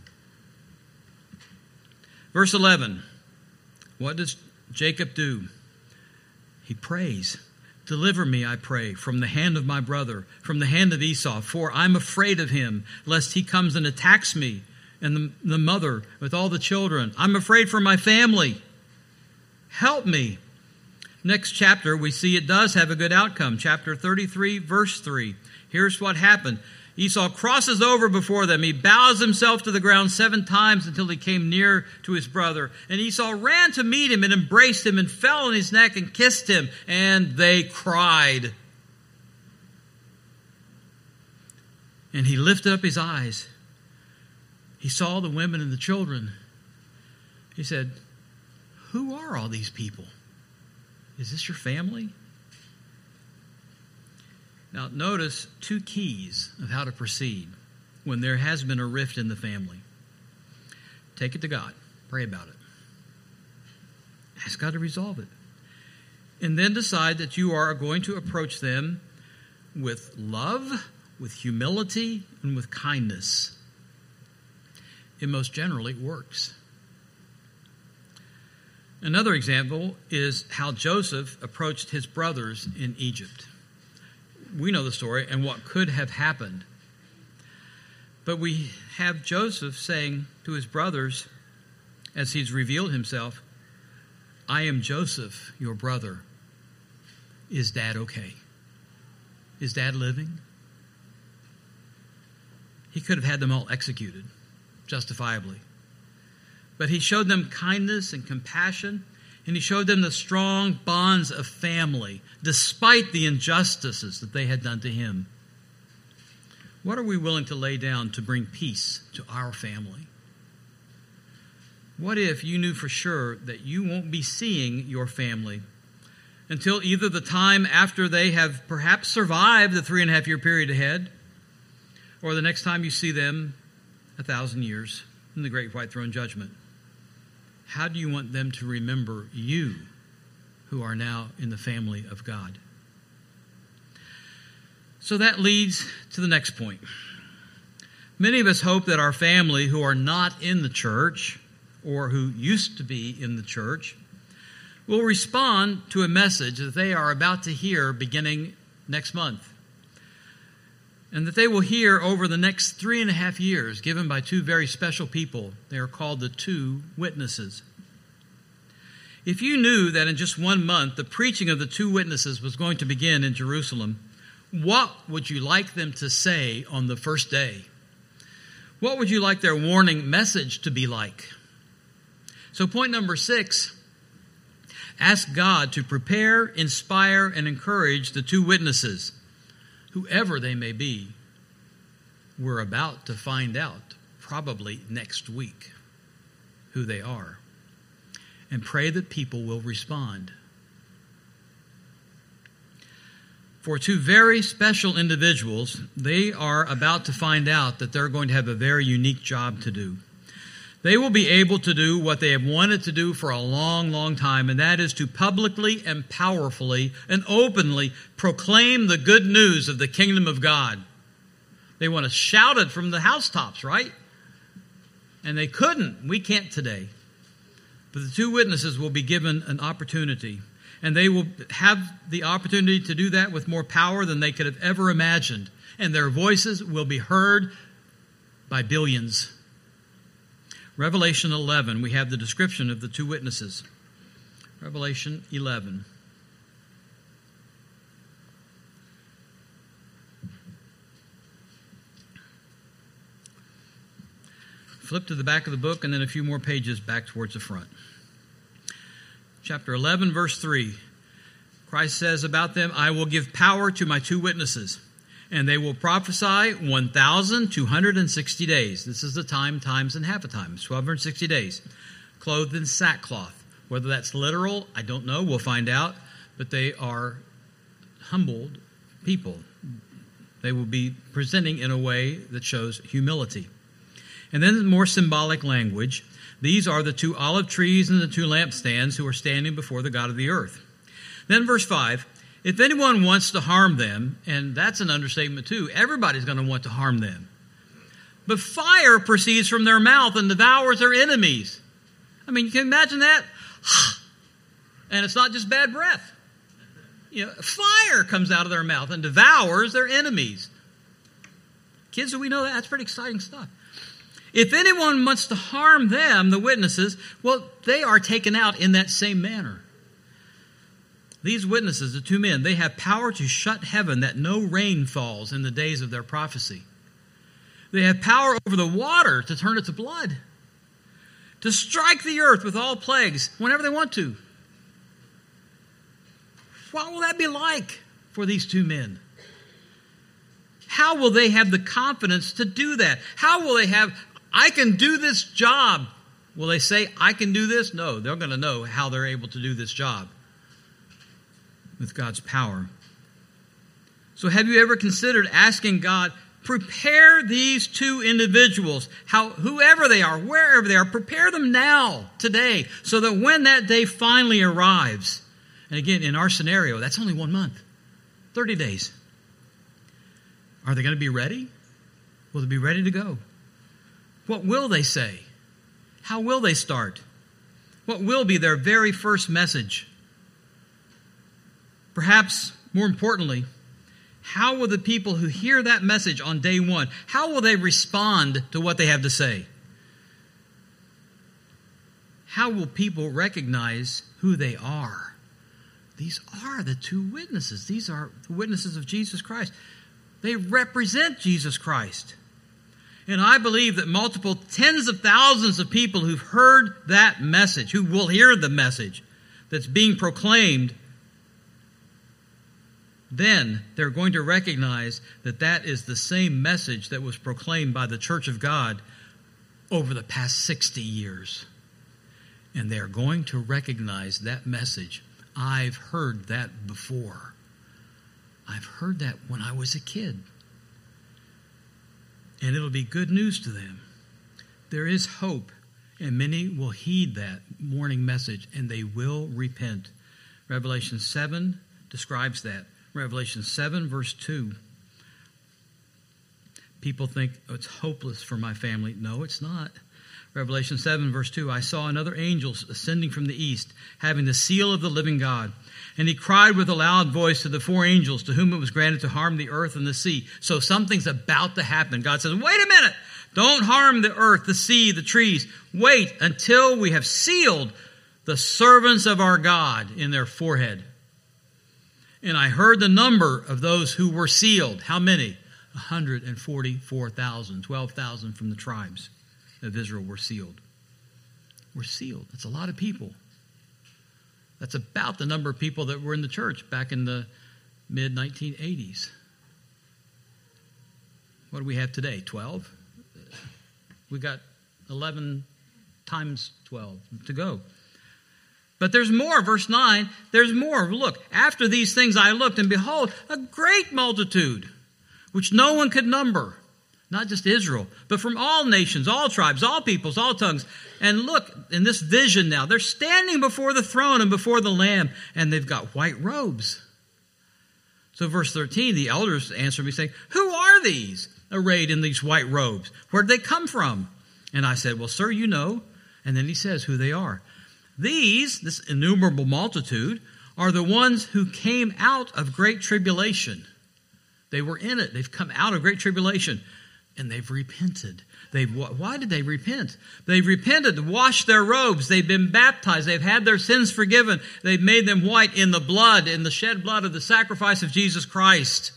Verse eleven. What does Jacob do? He prays. "Deliver me, I pray, from the hand of my brother, from the hand of Esau, for I'm afraid of him, lest he comes and attacks me and the, the mother with all the children. I'm afraid for my family. Help me." Next chapter, we see it does have a good outcome. Chapter thirty-three, verse three. Here's what happened. Esau crosses over before them. He bows himself to the ground seven times until he came near to his brother. And Esau ran to meet him and embraced him and fell on his neck and kissed him. And they cried. And he lifted up his eyes. He saw the women and the children. He said, "Who are all these people? Is this your family?" Now, notice two keys of how to proceed when there has been a rift in the family. Take it to God. Pray about it. Ask God to resolve it. And then decide that you are going to approach them with love, with humility, and with kindness. It most generally works. Another example is how Joseph approached his brothers in Egypt. we know the story and what could have happened. But we have Joseph saying to his brothers, as he's revealed himself, I am Joseph, your brother. Is Dad okay? Is Dad living? He could have had them all executed, justifiably. But he showed them kindness and compassion, and he showed them the strong bonds of family, despite the injustices that they had done to him. What are we willing to lay down to bring peace to our family? What if you knew for sure that you won't be seeing your family until either the time after they have perhaps survived the three and a half year period ahead, or the next time you see them a thousand years in the great white throne judgment? How do you want them to remember you who are now in the family of God? So that leads to the next point. Many of us hope that our family who are not in the church or who used to be in the church will respond to a message that they are about to hear beginning next month, and that they will hear over the next three and a half years, given by two very special people. They are called the two witnesses. If you knew that in just one month the preaching of the two witnesses was going to begin in Jerusalem, what would you like them to say on the first day? What would you like their warning message to be like? So point number six, ask God to prepare, inspire, and encourage the two witnesses, whoever they may be. We're about to find out, probably next week, who they are. And pray that people will respond. For two very special individuals, they are about to find out that they're going to have a very unique job to do. They will be able to do what they have wanted to do for a long, long time, and that is to publicly and powerfully and openly proclaim the good news of the kingdom of God. They want to shout it from the housetops, right? And they couldn't. We can't today. But the two witnesses will be given an opportunity, and they will have the opportunity to do that with more power than they could have ever imagined. And their voices will be heard by billions. Revelation eleven, we have the description of the two witnesses. Revelation eleven. Flip to the back of the book and then a few more pages back towards the front. Chapter eleven, verse three. Christ says about them, I will give power to my two witnesses, and they will prophesy one thousand two hundred sixty days. This is the time, times, and half a time. It's twelve hundred sixty days. Clothed in sackcloth. Whether that's literal, I don't know. We'll find out. But they are humbled people. They will be presenting in a way that shows humility. And then more symbolic language. These are the two olive trees and the two lampstands who are standing before the God of the earth. Then verse five. If anyone wants to harm them, and that's an understatement too, everybody's going to want to harm them. But fire proceeds from their mouth and devours their enemies. I mean, you can imagine that? And it's not just bad breath. You know, fire comes out of their mouth and devours their enemies. Kids, do we know that? That's pretty exciting stuff. If anyone wants to harm them, the witnesses, well, they are taken out in that same manner. These witnesses, the two men, they have power to shut heaven that no rain falls in the days of their prophecy. They have power over the water to turn it to blood, to strike the earth with all plagues whenever they want to. What will that be like for these two men? How will they have the confidence to do that? How will they have, I can do this job? Will they say, I can do this? No, they're going to know how they're able to do this job with God's power. So have you ever considered asking God, prepare these two individuals, how, whoever they are, wherever they are, prepare them now, today, so that when that day finally arrives, and again, in our scenario, that's only one month, thirty days. Are they going to be ready? Will they be ready to go? What will they say? How will they start? What will be their very first message? Perhaps, more importantly, How will the people who hear that message on day one, how will they respond to what they have to say? How will people recognize who they are? These are the two witnesses. These are the witnesses of Jesus Christ. They represent Jesus Christ. And I believe that multiple tens of thousands of people who've heard that message, who will hear the message that's being proclaimed, then they're going to recognize that that is the same message that was proclaimed by the Church of God over the past sixty years. And they're going to recognize that message. I've heard that before. I've heard that when I was a kid. And it'll be good news to them. There is hope, and many will heed that morning message, and they will repent. Revelation seven describes that. Revelation seven, verse two. People think, oh, it's hopeless for my family. No, it's not. Revelation seven, verse two, I saw another angel ascending from the east, having the seal of the living God. And he cried with a loud voice to the four angels to whom it was granted to harm the earth and the sea. So something's about to happen. God says, wait a minute. Don't harm the earth, the sea, the trees. Wait until we have sealed the servants of our God in their forehead. And I heard the number of those who were sealed. How many? one hundred forty-four thousand. twelve thousand from the tribes of Israel were sealed. We're sealed. That's a lot of people. That's about the number of people that were in the church back in the mid nineteen eighties. What do we have today? twelve? We got eleven times twelve to go. But there's more. Verse nine, there's more. Look, after these things I looked, and behold, a great multitude, which no one could number. Not just Israel, but from all nations, all tribes, all peoples, all tongues. And look, in this vision now, they're standing before the throne and before the Lamb, and they've got white robes. So verse thirteen, the elders answered me saying, who are these arrayed in these white robes? Where did they come from? And I said, well, sir, you know. And then he says who they are. These, this innumerable multitude, are the ones who came out of great tribulation. They were in it. They've come out of great tribulation. And they've repented. They've, why did they repent? They've repented, washed their robes. They've been baptized. They've had their sins forgiven. They've made them white in the blood, in the shed blood of the sacrifice of Jesus Christ.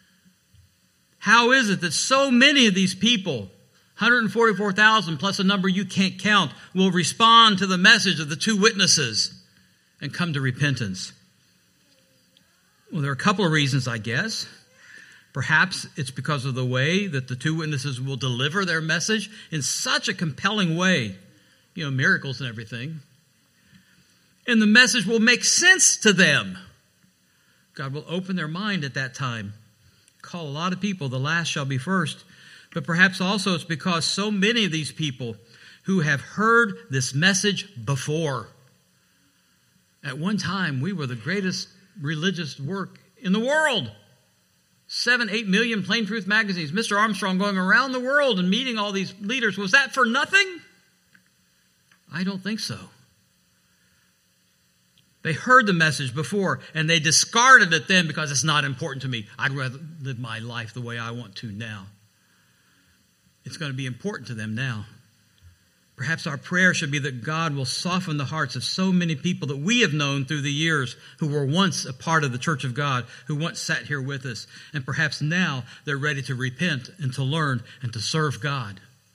How is it that so many of these people, one hundred forty-four thousand plus a number you can't count, will respond to the message of the two witnesses and come to repentance? Well, there are a couple of reasons, I guess. Perhaps it's because of the way that the two witnesses will deliver their message in such a compelling way. You know, miracles and everything. And the message will make sense to them. God will open their mind at that time. Call a lot of people, the last shall be first. But perhaps also it's because so many of these people who have heard this message before. At one time, we were the greatest religious work in the world. Seven, eight million Plain Truth magazines. Mister Armstrong going around the world and meeting all these leaders. Was that for nothing? I don't think so. They heard the message before and they discarded it then because it's not important to me. I'd rather live my life the way I want to now. It's going to be important to them now. Perhaps our prayer should be that God will soften the hearts of so many people that we have known through the years who were once a part of the Church of God, who once sat here with us. And perhaps now they're ready to repent and to learn and to serve God.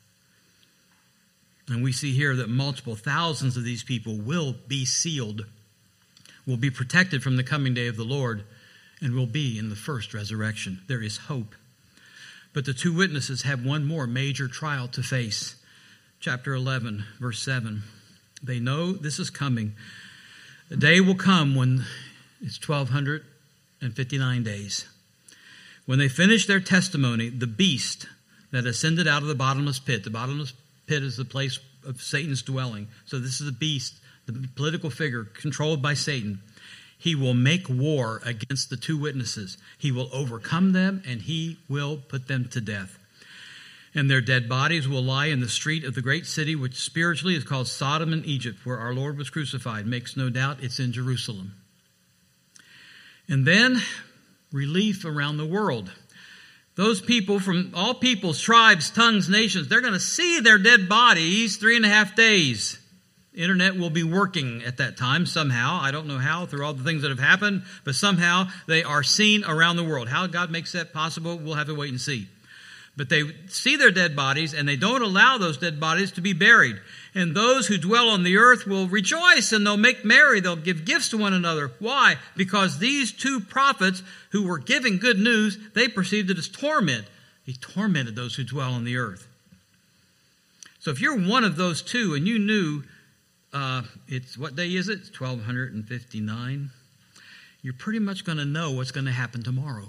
And we see here that multiple thousands of these people will be sealed, will be protected from the coming day of the Lord, and will be in the first resurrection. There is hope. But the two witnesses have one more major trial to face. Chapter eleven, verse seven. They know this is coming. The day will come when it's twelve fifty-nine days. When they finish their testimony, the beast that ascended out of the bottomless pit, the bottomless pit is the place of Satan's dwelling. So this is the beast, the political figure controlled by Satan. He will make war against the two witnesses. He will overcome them and he will put them to death. And their dead bodies will lie in the street of the great city, which spiritually is called Sodom and Egypt, where our Lord was crucified. Makes no doubt it's in Jerusalem. And then relief around the world. Those people from all peoples, tribes, tongues, nations, they're going to see their dead bodies three and a half days. Internet will be working at that time somehow. I don't know how, through all the things that have happened, but somehow they are seen around the world. How God makes that possible, we'll have to wait and see. But they see their dead bodies, and they don't allow those dead bodies to be buried. And those who dwell on the earth will rejoice, and they'll make merry. They'll give gifts to one another. Why? Because these two prophets who were giving good news, they perceived it as torment. He tormented those who dwell on the earth. So if you're one of those two, and you knew, uh, it's what day is it? It's twelve fifty-nine. You're pretty much going to know what's going to happen tomorrow.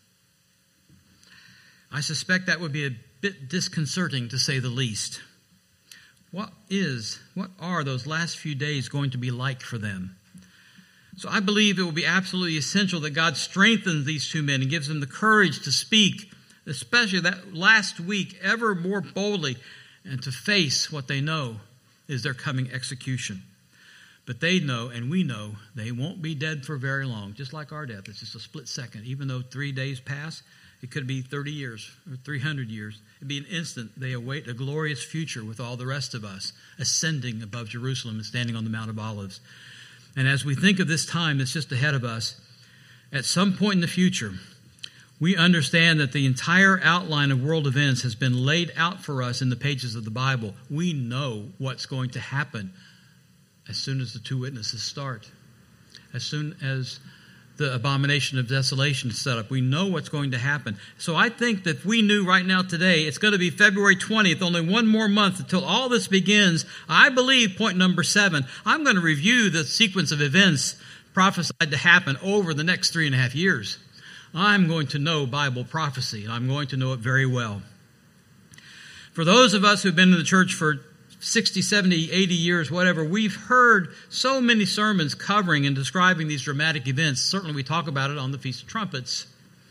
I suspect that would be a bit disconcerting, to say the least. What is, what are those last few days going to be like for them? So I believe it will be absolutely essential that God strengthens these two men and gives them the courage to speak, especially that last week, ever more boldly, and to face what they know is their coming execution. But they know, and we know, they won't be dead for very long, just like our death. It's just a split second. Even though three days pass, it could be thirty years or three hundred years. It'd be an instant. They await a glorious future with all the rest of us, ascending above Jerusalem and standing on the Mount of Olives. And as we think of this time that's just ahead of us, at some point in the future, we understand that the entire outline of world events has been laid out for us in the pages of the Bible. We know what's going to happen as soon as the two witnesses start, as soon as the abomination of desolation is set up. We know what's going to happen. So I think that if we knew right now today, it's going to be February twentieth, only one more month until all this begins. I believe, point number seven, I'm going to review the sequence of events prophesied to happen over the next three and a half years. I'm going to know Bible prophecy, and I'm going to know it very well. For those of us who've been in the church for sixty, seventy, eighty years, whatever, we've heard so many sermons covering and describing these dramatic events. Certainly we talk about it on the Feast of Trumpets.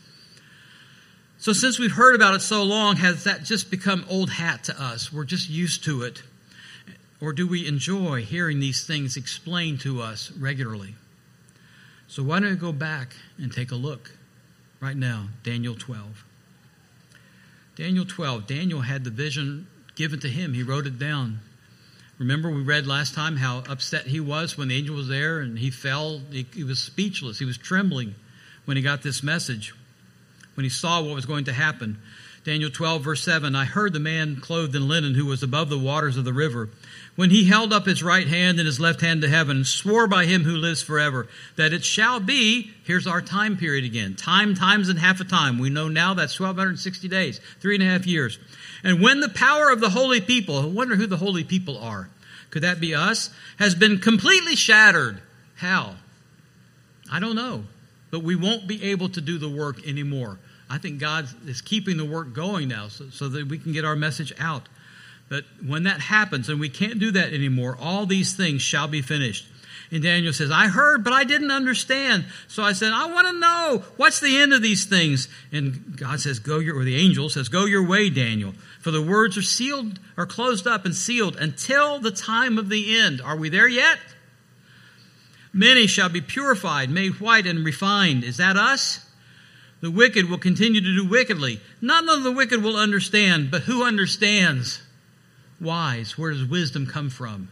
So since we've heard about it so long, has that just become old hat to us? We're just used to it. Or do we enjoy hearing these things explained to us regularly? So why don't we go back and take a look right now, Daniel twelve. Daniel twelve, Daniel had the vision given to him. He wrote it down. Remember, we read last time how upset he was when the angel was there and he fell. He, he was speechless. He was trembling when he got this message, when he saw what was going to happen. Daniel twelve, verse seven, I heard the man clothed in linen who was above the waters of the river, when he held up his right hand and his left hand to heaven and swore by him who lives forever, that it shall be, here's our time period again, time, times, and half a time. We know now that's twelve sixty days, three and a half years. And when the power of the holy people, I wonder who the holy people are. Could that be us? Has been completely shattered. How? I don't know. But we won't be able to do the work anymore. I think God is keeping the work going now so, so that we can get our message out. But when that happens and we can't do that anymore, all these things shall be finished. And Daniel says, I heard, but I didn't understand. So I said, I want to know, what's the end of these things? And God says, go your, or the angel says, go your way, Daniel. For the words are sealed, are closed up and sealed until the time of the end. Are we there yet? Many shall be purified, made white and refined. Is that us? The wicked will continue to do wickedly. None of the wicked will understand, but who understands? Wise. Where does wisdom come from?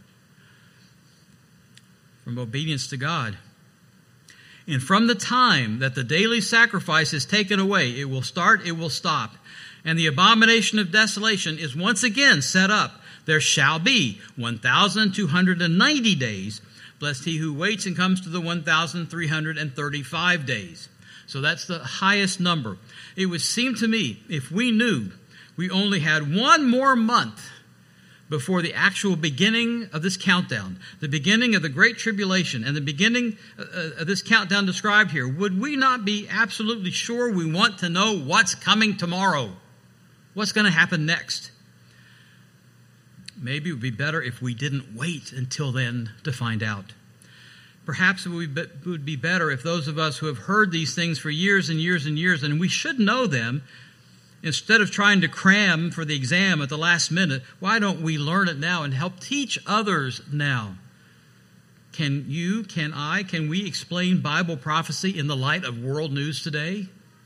From obedience to God. And from the time that the daily sacrifice is taken away, it will start, it will stop. And the abomination of desolation is once again set up. There shall be one thousand two hundred ninety days. Blessed he who waits and comes to the one thousand three hundred thirty-five days. So that's the highest number. It would seem to me, if we knew we only had one more month before the actual beginning of this countdown, the beginning of the Great Tribulation, and the beginning of this countdown described here, would we not be absolutely sure we want to know what's coming tomorrow? What's going to happen next? Maybe it would be better if we didn't wait until then to find out. Perhaps it would be better if those of us who have heard these things for years and years and years, and we should know them, instead of trying to cram for the exam at the last minute, why don't we learn it now and help teach others now? can you, can I, can we explain Bible prophecy in the light of world news today?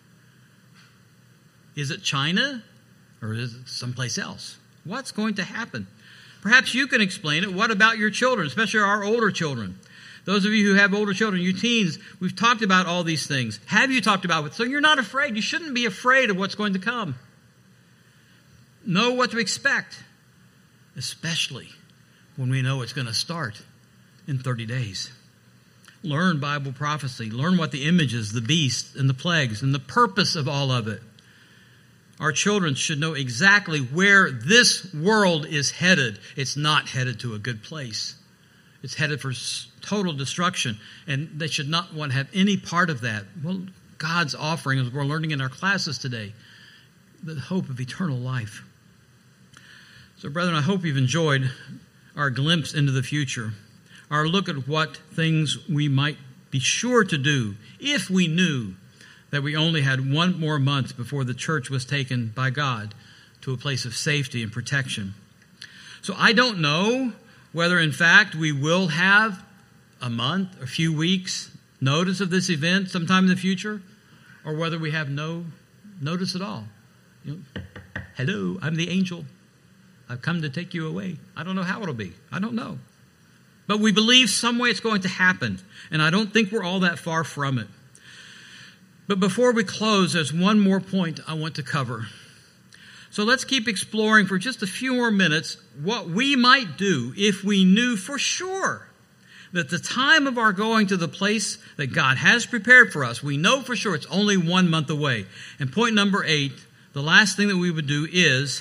Is it China or is it someplace else? What's going to happen? Perhaps you can explain it. What about your children, especially our older children? Those of you who have older children, you teens, we've talked about all these things. Have you talked about it? So you're not afraid. You shouldn't be afraid of what's going to come. Know what to expect, especially when we know it's going to start in thirty days. Learn Bible prophecy. Learn what the images, the beasts, and the plagues, and the purpose of all of it. Our children should know exactly where this world is headed. It's not headed to a good place. It's headed for total destruction, and they should not want to have any part of that. Well, God's offering, as we're learning in our classes today, the hope of eternal life. So, brethren, I hope you've enjoyed our glimpse into the future, our look at what things we might be sure to do if we knew that we only had one more month before the church was taken by God to a place of safety and protection. So I don't know whether, in fact, we will have a month, a few weeks notice of this event sometime in the future, or whether we have no notice at all. You know, hello, I'm the angel. I've come to take you away. I don't know how it'll be. I don't know. But we believe some way it's going to happen, and I don't think we're all that far from it. But before we close, there's one more point I want to cover. So let's keep exploring for just a few more minutes what we might do if we knew for sure that the time of our going to the place that God has prepared for us, we know for sure it's only one month away. And point number eight, the last thing that we would do is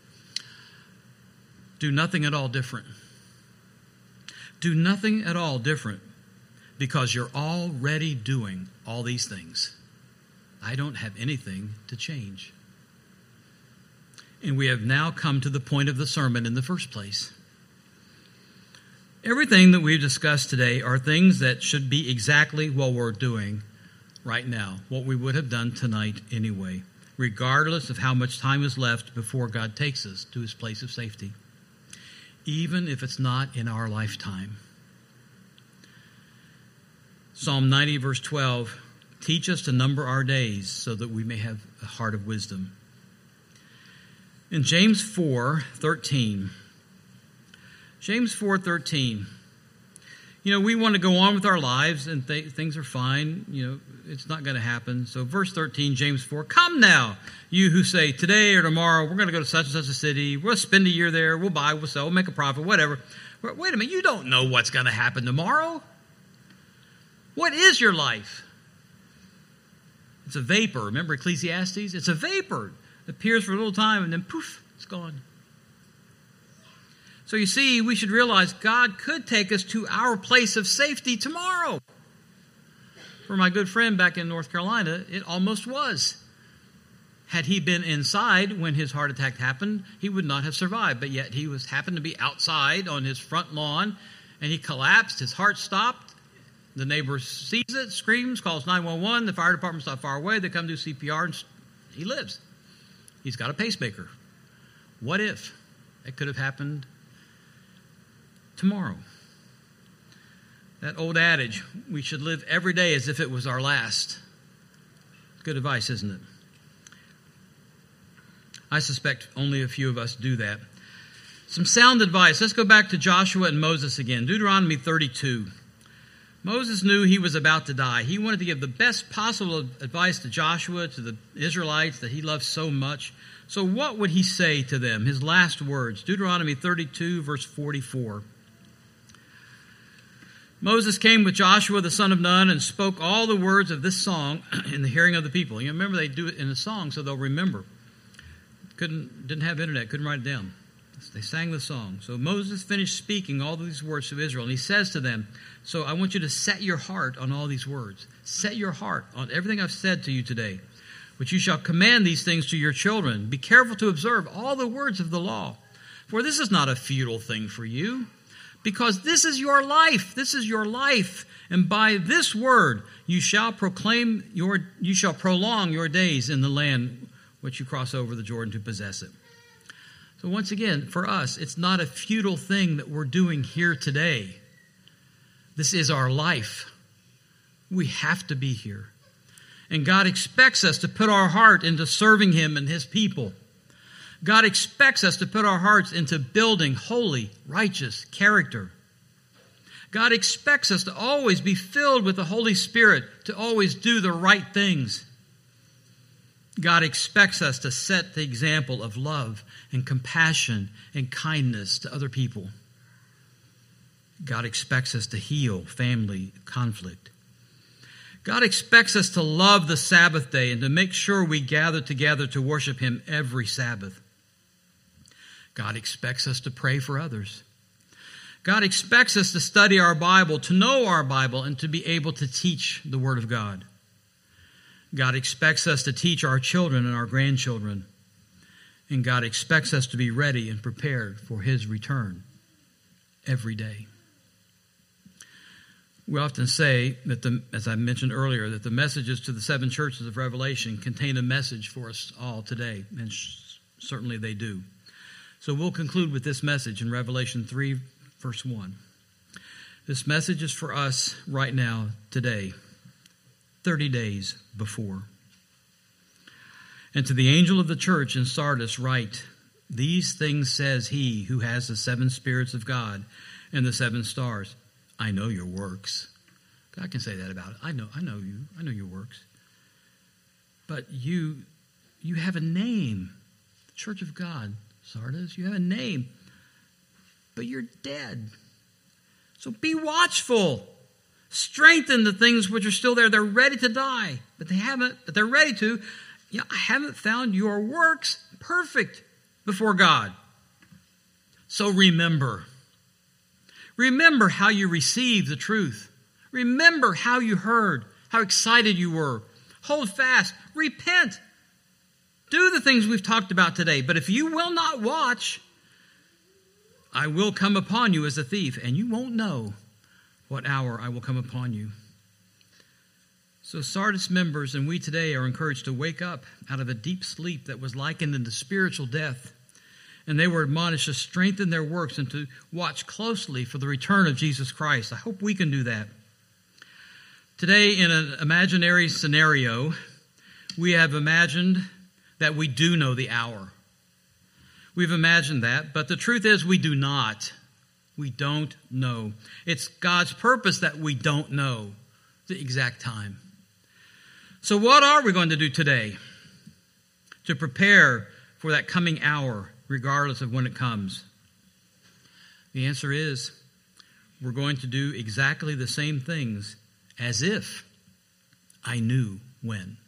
do nothing at all different. Do nothing at all different because you're already doing all these things. I don't have anything to change. And we have now come to the point of the sermon in the first place. Everything that we've discussed today are things that should be exactly what we're doing right now, what we would have done tonight anyway, regardless of how much time is left before God takes us to his place of safety, even if it's not in our lifetime. Psalm ninety, verse twelve, teach us to number our days so that we may have a heart of wisdom. In James four thirteen, James four thirteen, you know, we want to go on with our lives and th- things are fine. You know, it's not going to happen. So verse thirteen, James four, come now, you who say today or tomorrow we're going to go to such and such a city. We'll spend a year there. We'll buy, we'll sell, we'll make a profit, whatever. Wait a minute, you don't know what's going to happen tomorrow. What is your life? It's a vapor. Remember Ecclesiastes? It's a vapor. It appears for a little time and then poof, it's gone. So you see, we should realize God could take us to our place of safety tomorrow. For my good friend back in North Carolina, it almost was. Had he been inside when his heart attack happened, he would not have survived. But yet he was happened to be outside on his front lawn, and he collapsed. His heart stopped. The neighbor sees it, screams, calls nine one one. The fire department's not far away. They come do C P R, and he lives. He's got a pacemaker. What if it could have happened tomorrow? That old adage, we should live every day as if it was our last. Good advice, isn't it? I suspect only a few of us do that. Some sound advice. Let's go back to Joshua and Moses again. Deuteronomy thirty-two. Moses knew he was about to die. He wanted to give the best possible advice to Joshua, to the Israelites that he loved so much. So what would he say to them? His last words. Deuteronomy thirty-two, verse forty-four. Moses came with Joshua the son of Nun and spoke all the words of this song in the hearing of the people. You remember, they do it in a song so they'll remember. Couldn't, didn't have internet, couldn't write it down. They sang the song. So Moses finished speaking all these words to Israel, and he says to them, so I want you to set your heart on all these words. Set your heart on everything I've said to you today, which you shall command these things to your children. Be careful to observe all the words of the law, for this is not a futile thing for you, because this is your life. This is your life. And by this word you shall proclaim your, you shall prolong your days in the land which you cross over the Jordan to possess it. So once again, for us, it's not a futile thing that we're doing here today. This is our life. We have to be here. And God expects us to put our heart into serving Him and His people. God expects us to put our hearts into building holy, righteous character. God expects us to always be filled with the Holy Spirit, to always do the right things. God expects us to set the example of love and compassion and kindness to other people. God expects us to heal family conflict. God expects us to love the Sabbath day and to make sure we gather together to worship Him every Sabbath. God expects us to pray for others. God expects us to study our Bible, to know our Bible, and to be able to teach the Word of God. God expects us to teach our children and our grandchildren. And God expects us to be ready and prepared for His return every day. We often say that, the, as I mentioned earlier, that the messages to the seven churches of Revelation contain a message for us all today, and sh- certainly they do. So we'll conclude with this message in Revelation three, verse one. This message is for us right now, today, thirty days before. And to the angel of the church in Sardis write, "These things says He who has the seven spirits of God and the seven stars. I know your works." God can say that about it. I know, I know you. I know your works. But you, you have a name. The Church of God, Sardis, you have a name. But you're dead. So be watchful. Strengthen the things which are still there. They're ready to die, but they haven't, but they're ready to. Yeah, I haven't found your works perfect before God. So remember. Remember how you received the truth. Remember how you heard, how excited you were. Hold fast. Repent. Do the things we've talked about today. But if you will not watch, I will come upon you as a thief, and you won't know what hour I will come upon you. So Sardis members and we today are encouraged to wake up out of a deep sleep that was likened unto spiritual death. And they were admonished to strengthen their works and to watch closely for the return of Jesus Christ. I hope we can do that. Today, in an imaginary scenario, we have imagined that we do know the hour. We've imagined that, but the truth is we do not. We don't know. It's God's purpose that we don't know the exact time. So what are we going to do today to prepare for that coming hour, regardless of when it comes? The answer is we're going to do exactly the same things as if I knew when.